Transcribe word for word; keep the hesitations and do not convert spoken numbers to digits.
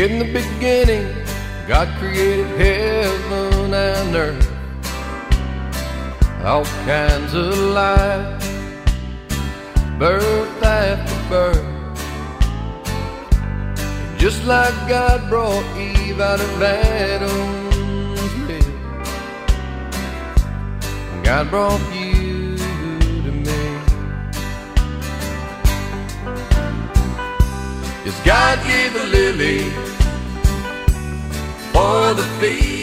In the beginning, God created heaven and earth, all kinds of life, birth after birth. Just like God brought Eve out of Adam's rib, God brought you to me. Yes, God gave the lily for the field,